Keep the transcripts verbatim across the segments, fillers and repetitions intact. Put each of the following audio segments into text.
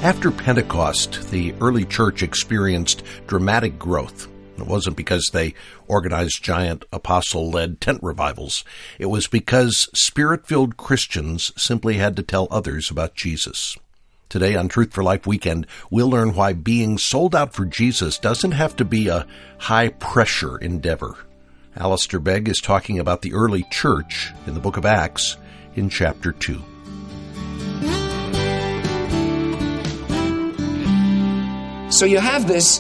After Pentecost, the early church experienced dramatic growth. It wasn't because they organized giant apostle-led tent revivals. It was because Spirit-filled Christians simply had to tell others about Jesus. Today on Truth for Life Weekend, we'll learn why being sold out for Jesus doesn't have to be a high-pressure endeavor. Alistair Begg is talking about the early church in the book of Acts in chapter two. So you have this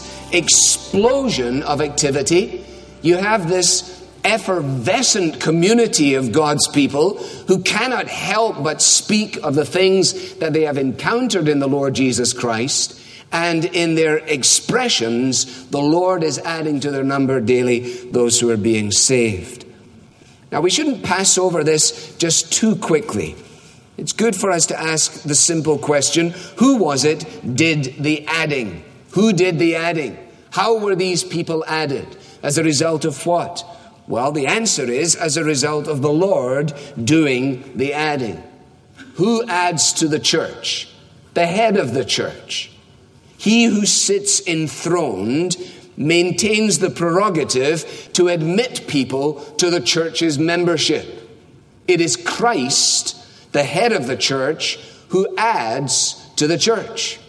explosion of activity. You have this effervescent community of God's people who cannot help but speak of the things that they have encountered in the Lord Jesus Christ. And in their expressions, the Lord is adding to their number daily those who are being saved. Now, we shouldn't pass over this just too quickly. It's good for us to ask the simple question, who was it did the adding? Who did the adding? How were these people added? As a result of what? Well, the answer is as a result of the Lord doing the adding. Who adds to the church? The head of the church. He who sits enthroned maintains the prerogative to admit people to the church's membership. It is Christ, the head of the church, who adds to the church.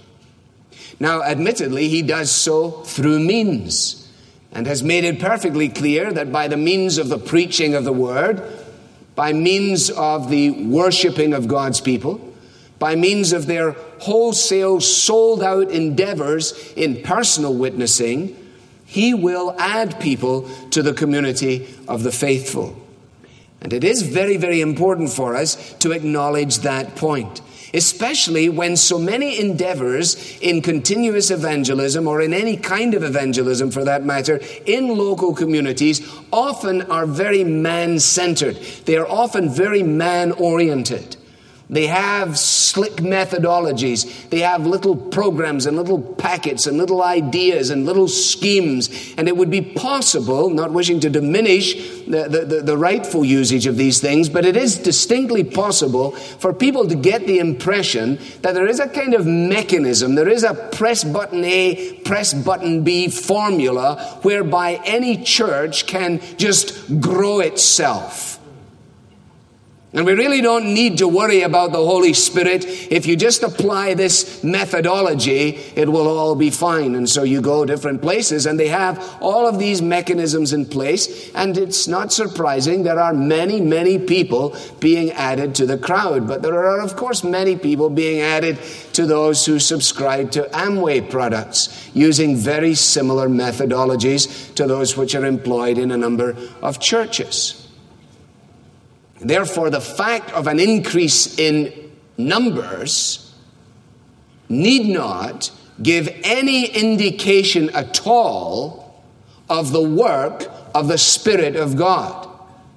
Now, admittedly, he does so through means, and has made it perfectly clear that by the means of the preaching of the word, by means of the worshiping of God's people, by means of their wholesale sold-out endeavors in personal witnessing, he will add people to the community of the faithful. And it is very, very important for us to acknowledge that point, especially when so many endeavors in continuous evangelism, or in any kind of evangelism for that matter, in local communities often are very man-centered. They are often very man-oriented. They have slick methodologies. They have little programs and little packets and little ideas and little schemes. And it would be possible, not wishing to diminish the, the, the rightful usage of these things, but it is distinctly possible for people to get the impression that there is a kind of mechanism, there is a press button A, press button B formula whereby any church can just grow itself. And we really don't need to worry about the Holy Spirit. If you just apply this methodology, it will all be fine. And so you go different places, and they have all of these mechanisms in place. And it's not surprising there are many, many people being added to the crowd. But there are, of course, many people being added to those who subscribe to Amway products, using very similar methodologies to those which are employed in a number of churches. Therefore, the fact of an increase in numbers need not give any indication at all of the work of the Spirit of God.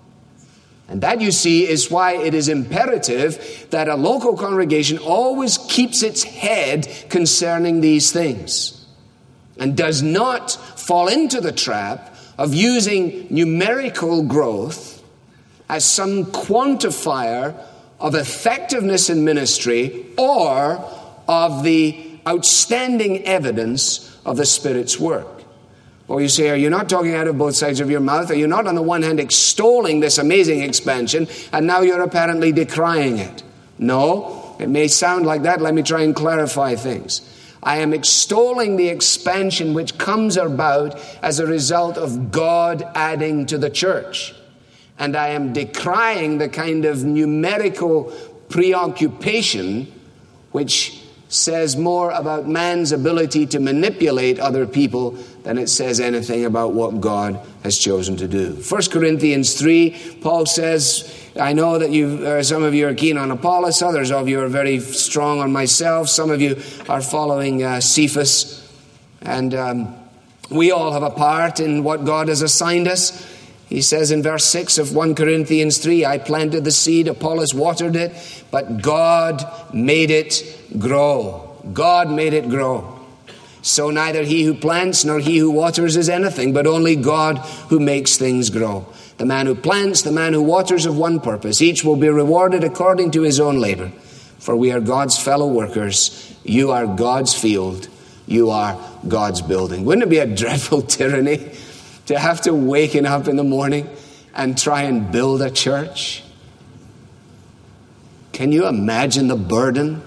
And that, you see, is why it is imperative that a local congregation always keeps its head concerning these things and does not fall into the trap of using numerical growth as some quantifier of effectiveness in ministry or of the outstanding evidence of the Spirit's work. Or you say, are you not talking out of both sides of your mouth? Are you not on the one hand extolling this amazing expansion, and now you're apparently decrying it? No, it may sound like that. Let me try and clarify things. I am extolling the expansion which comes about as a result of God adding to the church. And I am decrying the kind of numerical preoccupation which says more about man's ability to manipulate other people than it says anything about what God has chosen to do. First Corinthians three, Paul says, I know that you, uh, some of you are keen on Apollos, others of you are very strong on myself, some of you are following uh, Cephas, and um, we all have a part in what God has assigned us. He says in verse six of First Corinthians three, I planted the seed, Apollos watered it, but God made it grow. God made it grow. So neither he who plants nor he who waters is anything, but only God who makes things grow. The man who plants, the man who waters, of one purpose. Each will be rewarded according to his own labor. For we are God's fellow workers. You are God's field. You are God's building. Wouldn't it be a dreadful tyranny to have to waken up in the morning and try and build a church? Can you imagine the burden?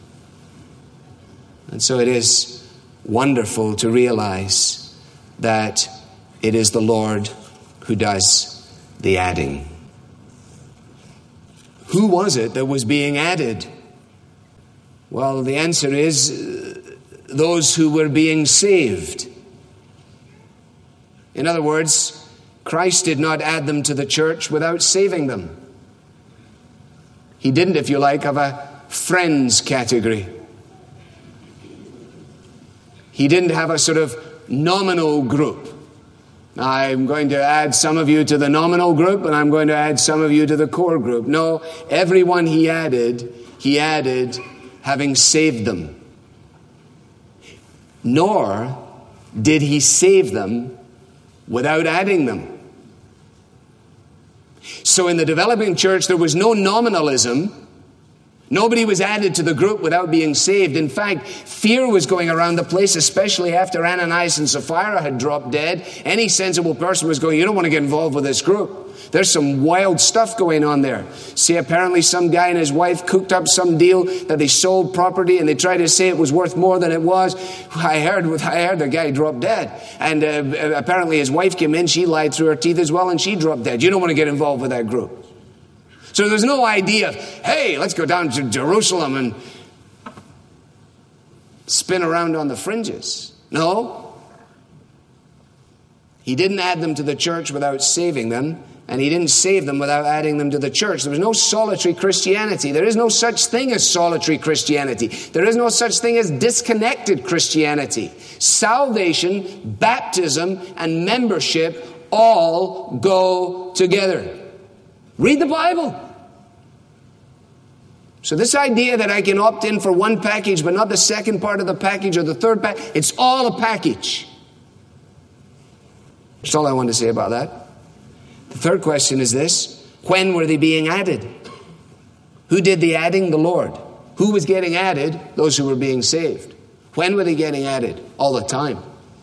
And so it is wonderful to realize that it is the Lord who does the adding. Who was it that was being added? Well, the answer is uh, those who were being saved. In other words, Christ did not add them to the church without saving them. He didn't, if you like, have a friends category. He didn't have a sort of nominal group. I'm going to add some of you to the nominal group, and I'm going to add some of you to the core group. No, everyone he added, he added having saved them. Nor did he save them without adding them. So in the developing church, there was no nominalism. Nobody was added to the group without being saved. In fact, fear was going around the place, especially after Ananias and Sapphira had dropped dead. Any sensible person was going, you don't want to get involved with this group. There's some wild stuff going on there. See, apparently some guy and his wife cooked up some deal that they sold property and they tried to say it was worth more than it was. I heard, I heard the guy dropped dead. And uh, apparently his wife came in, she lied through her teeth as well, and she dropped dead. You don't want to get involved with that group. So there's no idea of, hey, let's go down to Jerusalem and spin around on the fringes. No. He didn't add them to the church without saving them, and he didn't save them without adding them to the church. There was no solitary Christianity. There is no such thing as solitary Christianity. There is no such thing as disconnected Christianity. Salvation, baptism, and membership all go together. Read the Bible. So this idea that I can opt in for one package but not the second part of the package or the third package, it's all a package. That's all I want to say about that. The third question is this: when were they being added? Who did the adding? The Lord. Who was getting added? Those who were being saved. When were they getting added? All the time.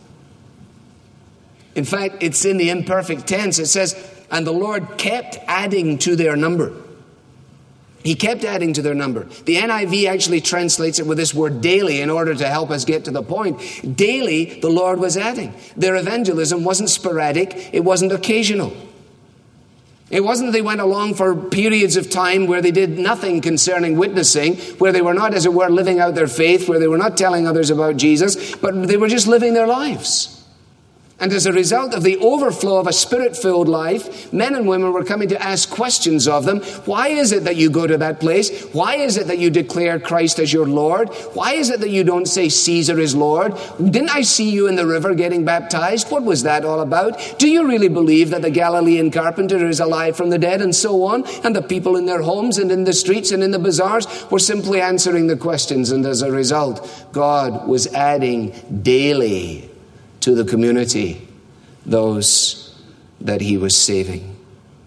In fact, it's in the imperfect tense. It says, and the Lord kept adding to their number. He kept adding to their number. The N I V actually translates it with this word daily in order to help us get to the point. Daily, the Lord was adding. Their evangelism wasn't sporadic. It wasn't occasional. It wasn't that they went along for periods of time where they did nothing concerning witnessing, where they were not, as it were, living out their faith, where they were not telling others about Jesus, but they were just living their lives. And as a result of the overflow of a spirit-filled life, men and women were coming to ask questions of them. Why is it that you go to that place? Why is it that you declare Christ as your Lord? Why is it that you don't say Caesar is Lord? Didn't I see you in the river getting baptized? What was that all about? Do you really believe that the Galilean carpenter is alive from the dead, and so on? And the people in their homes and in the streets and in the bazaars were simply answering the questions. And as a result, God was adding daily to the community those that he was saving.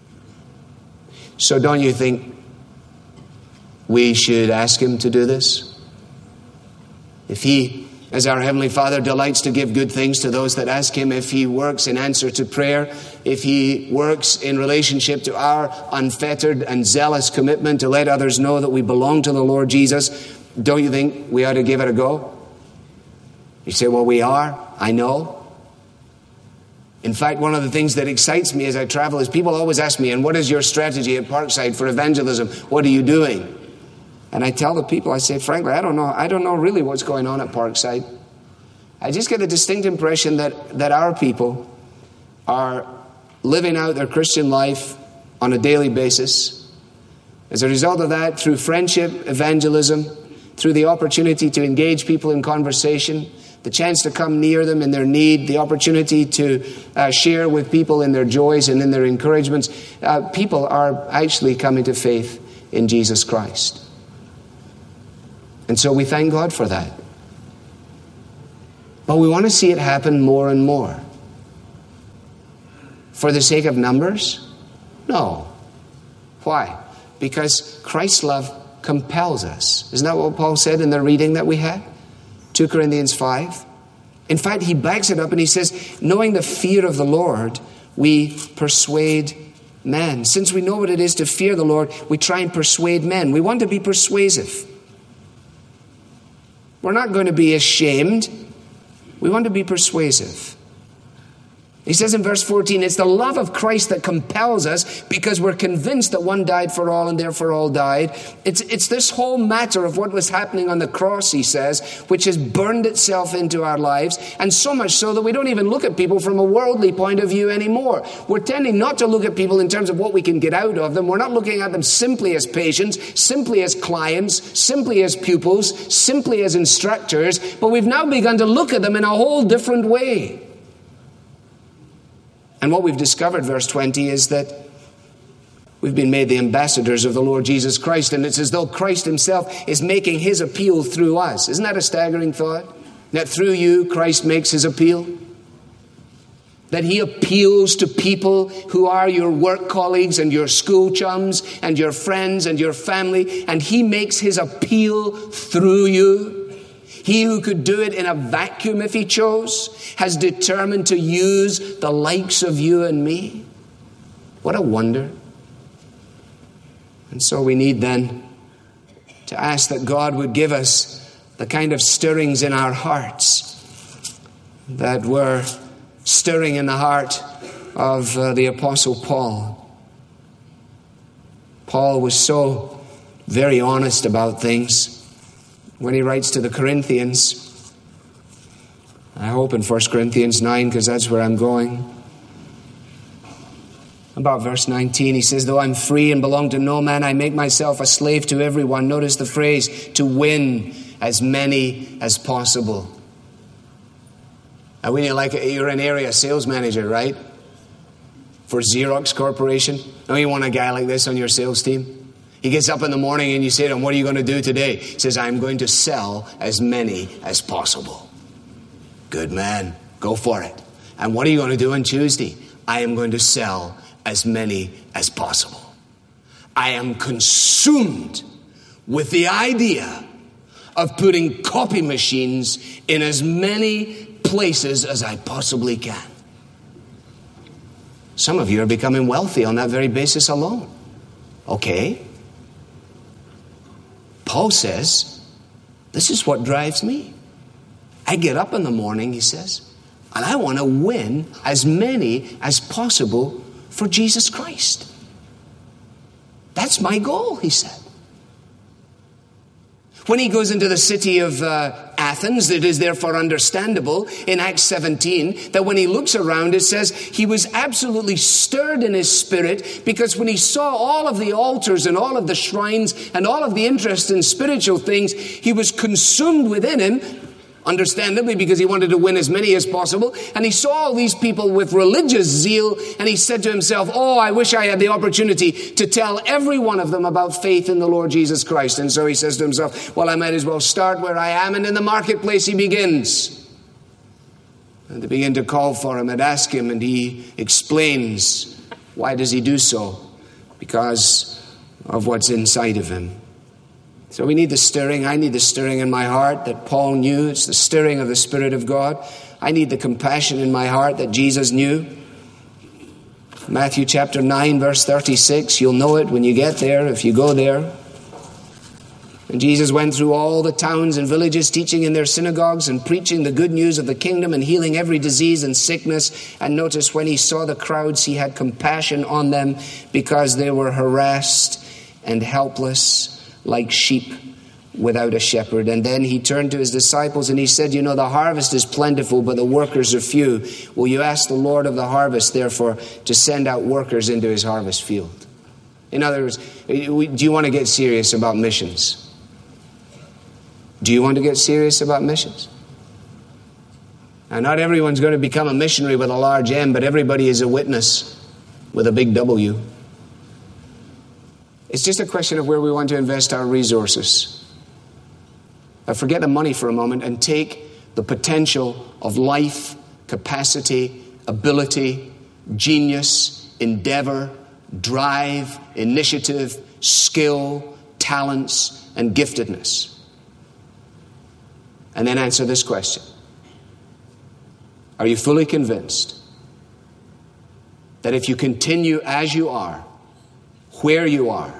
So don't you think we should ask him to do this? If he, as our Heavenly Father, delights to give good things to those that ask him, if he works in answer to prayer, if he works in relationship to our unfettered and zealous commitment to let others know that we belong to the Lord Jesus, don't you think we ought to give it a go? You say, well, we are. I know. In fact, one of the things that excites me as I travel is people always ask me, and what is your strategy at Parkside for evangelism? What are you doing? And I tell the people, I say, frankly, I don't know. I don't know really what's going on at Parkside. I just get a distinct impression that, that our people are living out their Christian life on a daily basis. As a result of that, through friendship, evangelism, through the opportunity to engage people in conversation, the chance to come near them in their need, the opportunity to uh, share with people in their joys and in their encouragements, uh, people are actually coming to faith in Jesus Christ. And so we thank God for that. But we want to see it happen more and more. For the sake of numbers? No. Why? Because Christ's love compels us. Isn't that what Paul said in the reading that we had? Second Corinthians five. In fact, he backs it up and he says, knowing the fear of the Lord, we persuade men. Since we know what it is to fear the Lord, we try and persuade men. We want to be persuasive. We're not going to be ashamed. We want to be persuasive. He says in verse fourteen, it's the love of Christ that compels us because we're convinced that one died for all and therefore all died. It's, it's this whole matter of what was happening on the cross, he says, which has burned itself into our lives, and so much so that we don't even look at people from a worldly point of view anymore. We're tending not to look at people in terms of what we can get out of them. We're not looking at them simply as patients, simply as clients, simply as pupils, simply as instructors, but we've now begun to look at them in a whole different way. And what we've discovered, verse twenty, is that we've been made the ambassadors of the Lord Jesus Christ, and it's as though Christ himself is making his appeal through us. Isn't that a staggering thought? That through you, Christ makes his appeal? That he appeals to people who are your work colleagues and your school chums and your friends and your family, and he makes his appeal through you. He who could do it in a vacuum if he chose has determined to use the likes of you and me. What a wonder. And so we need then to ask that God would give us the kind of stirrings in our hearts that were stirring in the heart of uh, the Apostle Paul. Paul was so very honest about things. When he writes to the Corinthians, I hope in First Corinthians nine, because that's where I'm going. About verse nineteen, he says, though I'm free and belong to no man, I make myself a slave to everyone. Notice the phrase, to win as many as possible. Now, when you're like, you're an area sales manager, right? For Xerox Corporation. Don't you want a guy like this on your sales team? He gets up in the morning and you say to him, what are you going to do today? He says, I'm going to sell as many as possible. Good man. Go for it. And what are you going to do on Tuesday? I am going to sell as many as possible. I am consumed with the idea of putting copy machines in as many places as I possibly can. Some of you are becoming wealthy on that very basis alone. Okay. Paul says, this is what drives me. I get up in the morning, he says, and I want to win as many as possible for Jesus Christ. That's my goal, he said. When he goes into the city of uh, Athens, it is therefore understandable in Acts seventeen that when he looks around, it says he was absolutely stirred in his spirit, because when he saw all of the altars and all of the shrines and all of the interest in spiritual things, he was consumed within him, understandably because he wanted to win as many as possible. And he saw all these people with religious zeal, and he said to himself, oh, I wish I had the opportunity to tell every one of them about faith in the Lord Jesus Christ. And so he says to himself, well, I might as well start where I am. And in the marketplace he begins. And they begin to call for him and ask him, and he explains. Why does he do so? Because of what's inside of him. So we need the stirring. I need the stirring in my heart that Paul knew. It's the stirring of the Spirit of God. I need the compassion in my heart that Jesus knew. Matthew chapter nine, verse thirty-six. You'll know it when you get there, if you go there. And Jesus went through all the towns and villages, teaching in their synagogues and preaching the good news of the kingdom and healing every disease and sickness. And notice when he saw the crowds, he had compassion on them because they were harassed and helpless, like sheep without a shepherd. And then he turned to his disciples and he said, you know, the harvest is plentiful, but the workers are few. Will you ask the Lord of the harvest, therefore, to send out workers into his harvest field? In other words, do you want to get serious about missions? Do you want to get serious about missions? Now, not everyone's going to become a missionary with a large M, but everybody is a witness with a big W. It's just a question of where we want to invest our resources. Now forget the money for a moment and take the potential of life, capacity, ability, genius, endeavor, drive, initiative, skill, talent, talents, and giftedness. And then answer this question. Are you fully convinced that if you continue as you are, where you are,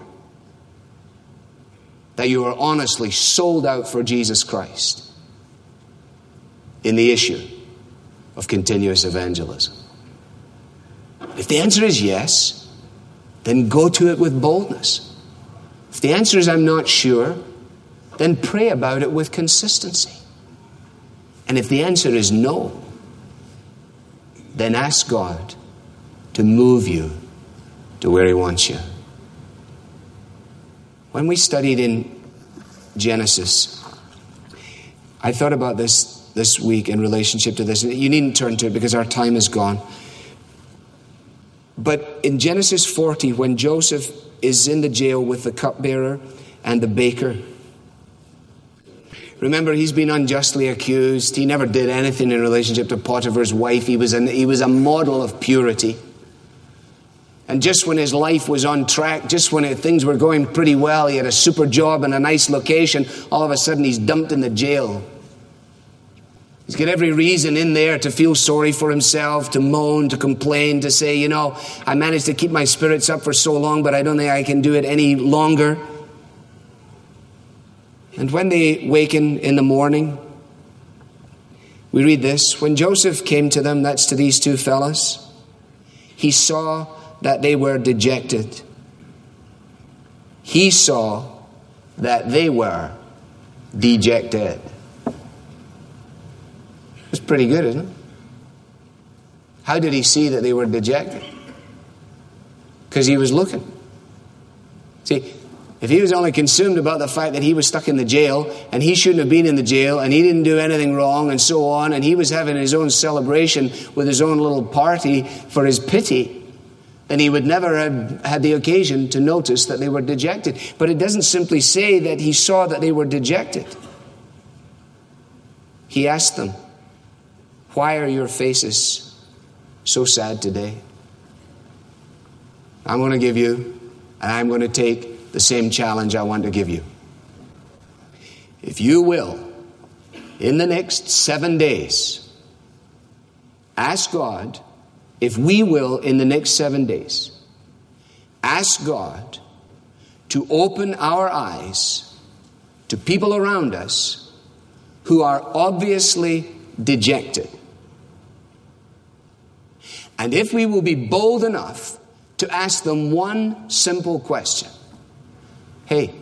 that you are honestly sold out for Jesus Christ in the issue of continuous evangelism? If the answer is yes, then go to it with boldness. If the answer is I'm not sure, then pray about it with consistency. And if the answer is no, then ask God to move you to where He wants you. When we studied in Genesis, I thought about this this week in relationship to this. You needn't turn to it because our time is gone. But in Genesis forty, when Joseph is in the jail with the cupbearer and the baker, remember, he's been unjustly accused. He never did anything in relationship to Potiphar's wife. He was, an, he was a model of purity. And just when his life was on track, just when it, things were going pretty well, he had a super job in a nice location, all of a sudden he's dumped in the jail. He's got every reason in there to feel sorry for himself, to moan, to complain, to say, you know, I managed to keep my spirits up for so long, but I don't think I can do it any longer. And when they waken in the morning, we read this. When Joseph came to them, that's to these two fellas, he saw that they were dejected. He saw that they were dejected. It's pretty good, isn't it? How did he see that they were dejected? Because he was looking. See, if he was only consumed about the fact that he was stuck in the jail and he shouldn't have been in the jail and he didn't do anything wrong and so on, and he was having his own celebration with his own little party for his pity, then he would never have had the occasion to notice that they were dejected. But it doesn't simply say that he saw that they were dejected. He asked them, why are your faces so sad today? I'm going to give you, and I'm going to take the same challenge I want to give you. If you will, in the next seven days, ask God, if we will, in the next seven days, ask God to open our eyes to people around us who are obviously dejected. And if we will be bold enough to ask them one simple question. Hey,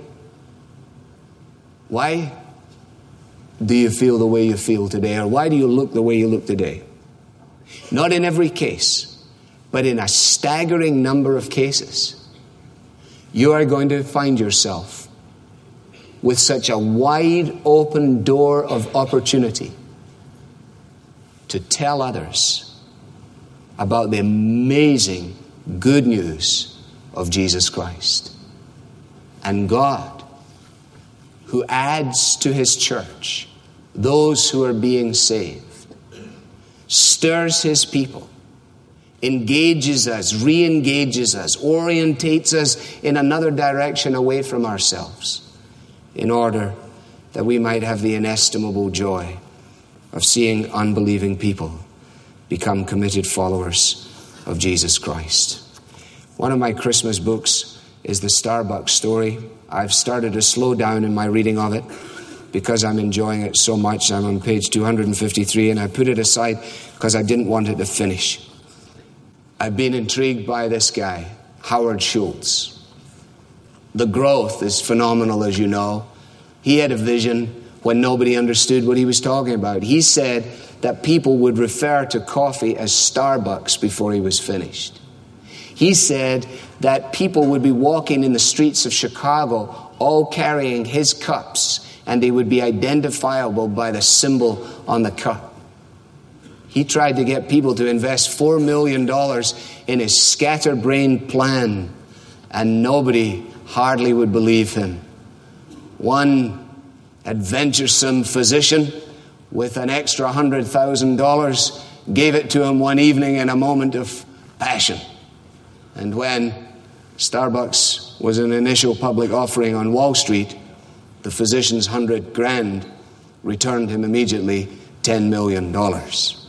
why do you feel the way you feel today? Or why do you look the way you look today? Not in every case, but in a staggering number of cases, you are going to find yourself with such a wide open door of opportunity to tell others about the amazing good news of Jesus Christ. And God, who adds to His church those who are being saved, stirs His people, engages us, re-engages us, orientates us in another direction away from ourselves, in order that we might have the inestimable joy of seeing unbelieving people become committed followers of Jesus Christ. One of my Christmas books is the Starbucks story. I've started to slow down in my reading of it because I'm enjoying it so much. I'm on page two hundred fifty-three, and I put it aside because I didn't want it to finish. I've been intrigued by this guy, Howard Schultz. The growth is phenomenal, as you know. He had a vision when nobody understood what he was talking about. He said that people would refer to coffee as Starbucks before he was finished. He said that people would be walking in the streets of Chicago all carrying his cups, and they would be identifiable by the symbol on the cup. He tried to get people to invest four million dollars in his scatterbrained plan, and nobody hardly would believe him. One adventuresome physician with an extra one hundred thousand dollars gave it to him one evening in a moment of passion. And when Starbucks was an initial public offering on Wall Street, the physician's hundred grand returned him immediately ten million dollars.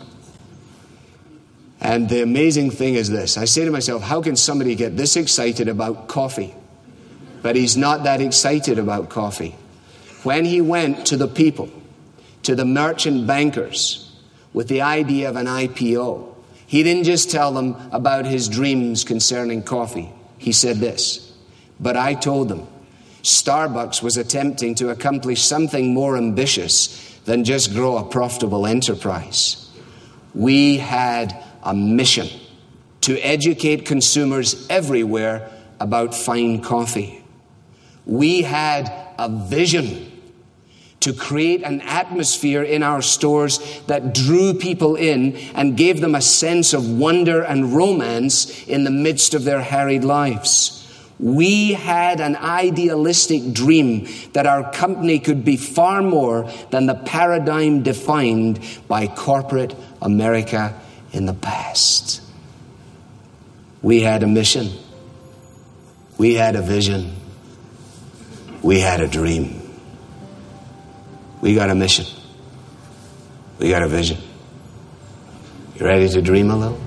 And the amazing thing is this. I say to myself, how can somebody get this excited about coffee? But he's not that excited about coffee. When he went to the people, to the merchant bankers, with the idea of an I P O, he didn't just tell them about his dreams concerning coffee. He said this, but I told them, Starbucks was attempting to accomplish something more ambitious than just grow a profitable enterprise. We had a mission to educate consumers everywhere about fine coffee. We had a vision to create an atmosphere in our stores that drew people in and gave them a sense of wonder and romance in the midst of their harried lives. We had an idealistic dream that our company could be far more than the paradigm defined by corporate America in the past. We had a mission. We had a vision. We had a dream. We got a mission. We got a vision. You ready to dream a little?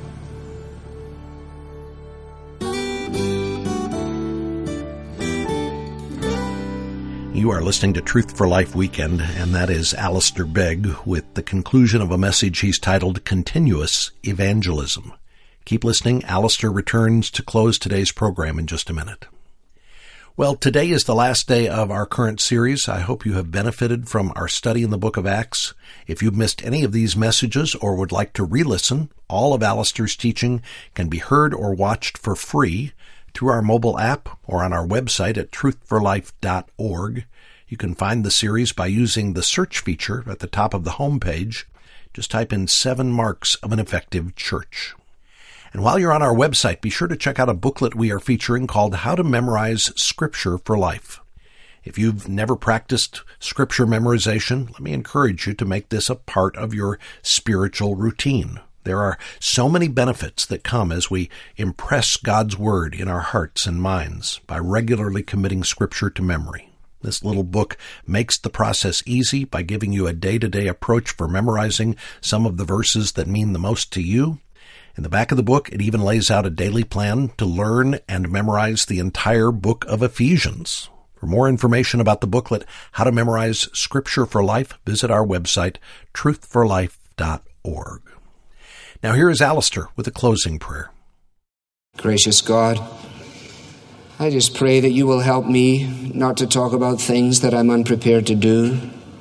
You are listening to Truth for Life Weekend, and that is Alistair Begg with the conclusion of a message he's titled Continuous Evangelism. Keep listening. Alistair returns to close today's program in just a minute. Well, today is the last day of our current series. I hope you have benefited from our study in the book of Acts. If you've missed any of these messages or would like to re-listen, all of Alistair's teaching can be heard or watched for free through our mobile app or on our website at truth for life dot org. You can find the series by using the search feature at the top of the home page. Just type in Seven Marks of an Effective Church. And while you're on our website, be sure to check out a booklet we are featuring called How to Memorize Scripture for Life. If you've never practiced Scripture memorization, let me encourage you to make this a part of your spiritual routine. There are so many benefits that come as we impress God's Word in our hearts and minds by regularly committing Scripture to memory. This little book makes the process easy by giving you a day-to-day approach for memorizing some of the verses that mean the most to you. In the back of the book, it even lays out a daily plan to learn and memorize the entire book of Ephesians. For more information about the booklet, How to Memorize Scripture for Life, visit our website, truth for life dot org. Now here is Alistair with a closing prayer. Gracious God, I just pray that you will help me not to talk about things that I'm unprepared to do.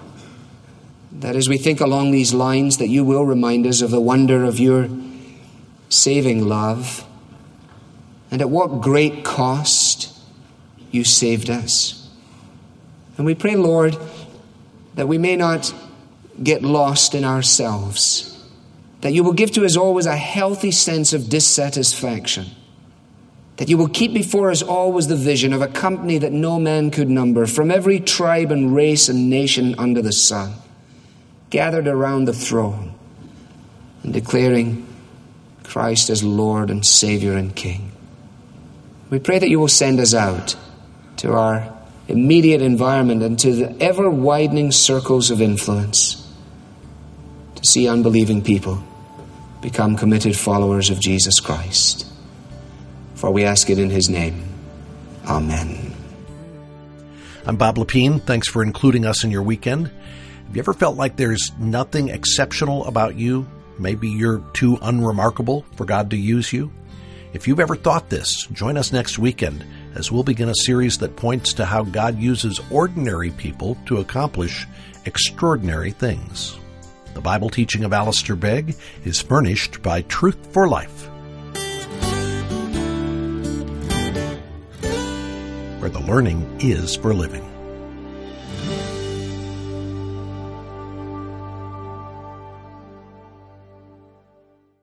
That as we think along these lines, that you will remind us of the wonder of your saving love, and at what great cost you saved us. And we pray, Lord, that we may not get lost in ourselves, that you will give to us always a healthy sense of dissatisfaction, that you will keep before us always the vision of a company that no man could number, from every tribe and race and nation under the sun, gathered around the throne and declaring Christ as Lord and Savior and King. We pray that you will send us out to our immediate environment and to the ever-widening circles of influence to see unbelieving people become committed followers of Jesus Christ. For we ask it in his name. Amen. I'm Bob Lepine. Thanks for including us in your weekend. Have you ever felt like there's nothing exceptional about you? Maybe you're too unremarkable for God to use you? If you've ever thought this, join us next weekend as we'll begin a series that points to how God uses ordinary people to accomplish extraordinary things. The Bible teaching of Alistair Begg is furnished by Truth for Life, where the learning is for living.